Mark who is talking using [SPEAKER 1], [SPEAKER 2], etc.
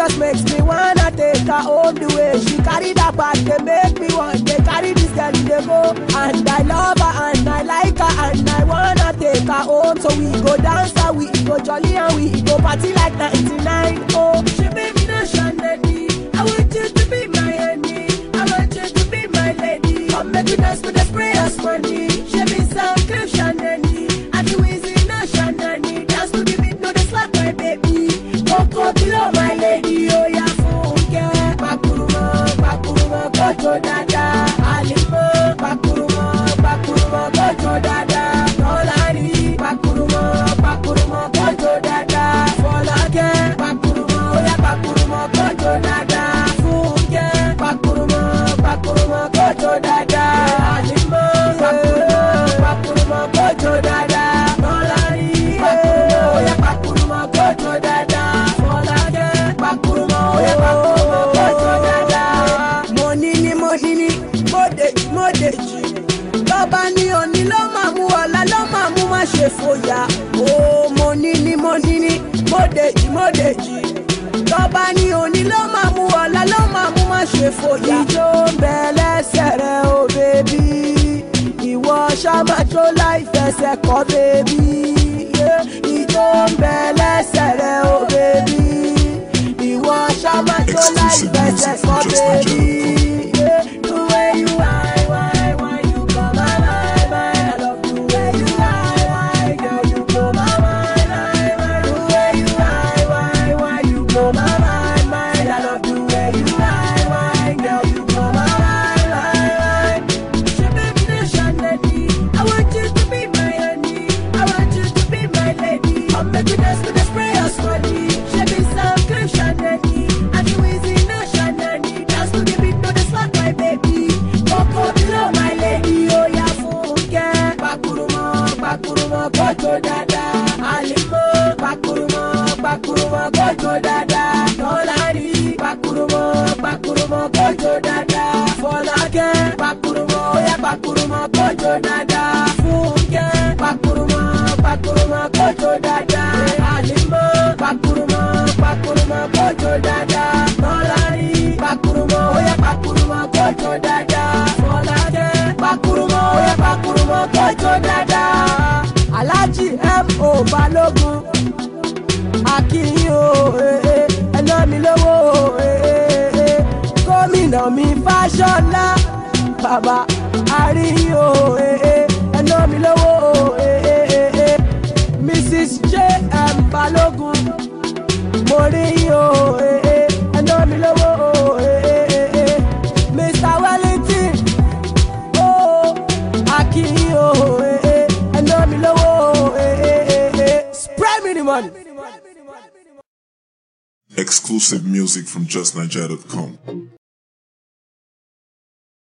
[SPEAKER 1] just makes me wanna take her home. The way she carry that bag, they make me want to carry this girl in the go. And I love her and I like her and I wanna take her home. So we go dance and we go jolly and we go party like 99. Oh, she made me no shandy. I want you to be my honey. I want you to be my lady. Come make me dance with the sprayers money. She be some clip shandy. I do easy no shandy. Dance to the beat, no the slap my baby. Coco below my lady. Oh yeah, funke. Bakuruma, gojo dada. Alimo, bakuruma, gojo dada. Tolani, bakuruma, gojo dada. Folake, bakuruma, oh yeah, bakuruma, gojo dada. Funke, bakuruma, gojo dada. Alimo, bakuruma, gojo dada. Tolani, bakuruma, oh yeah, bakuruma, gojo dada. Folake, bakuruma, oh yeah, bakuruma, gojo dada. Money ni, modeji. Baba ni oni ló máa mú ọ̀la ló máa mú má ṣe fòyà. Oh, money ni, modeji. Baba ni oni ló máa mú ọ̀la ló máa mú má ṣe fòyà. Ijó ń bẹ lẹ́sẹ̀ rẹ o bébí. Ìwọ ṣá máa jó láì fẹsẹ̀ kọ́ bébí. Ijó ń bẹ lẹ́sẹ̀ rẹ o bébí. Ìwọ ṣá máa jó láì fẹsẹ̀ kọ́ bébí. The way you why you blow my mind. I love the way you why, girl, you blow my mind. The way you why you blow my mind. I love the way you why, girl, you blow my mind. She made me no shandy. I want you to be my honey. I want you to be my lady. Come make me dance with the sprayers money. She be some clip shandy. I do easy no shandy. Dance to the beat, no the slap my baby. Coco below my lady. Oh yeah, funke. Bakuruma, gojo dada. Alimo, bakuruma, gojo dada. Tolani, bakuruma, gojo dada. Folake, bakuruma, oh yeah, bakuruma, gojo dada. Funke, bakuruma, gojo dada. Alimo, bakuruma, gojo dada. Tolani, bakuruma, oh yeah, bakuruma, gojo dada. Folake, bakuruma, oh yeah, bakuruma, gojo dada. Alhaji M.O. Balogun Akinyo, ẹ̀nà mi lówó, gómìnà mi Fáṣọlá, bàbá Àríyó, ẹ̀nà mi lówó, Mrs. J.M. Balogun, mo rí yó, ẹ̀nà mi lówó, Mr. Wellington, Akinyo, ẹ̀nà mi lówó, spray me the money.
[SPEAKER 2] Exclusive music from JustNiger.com.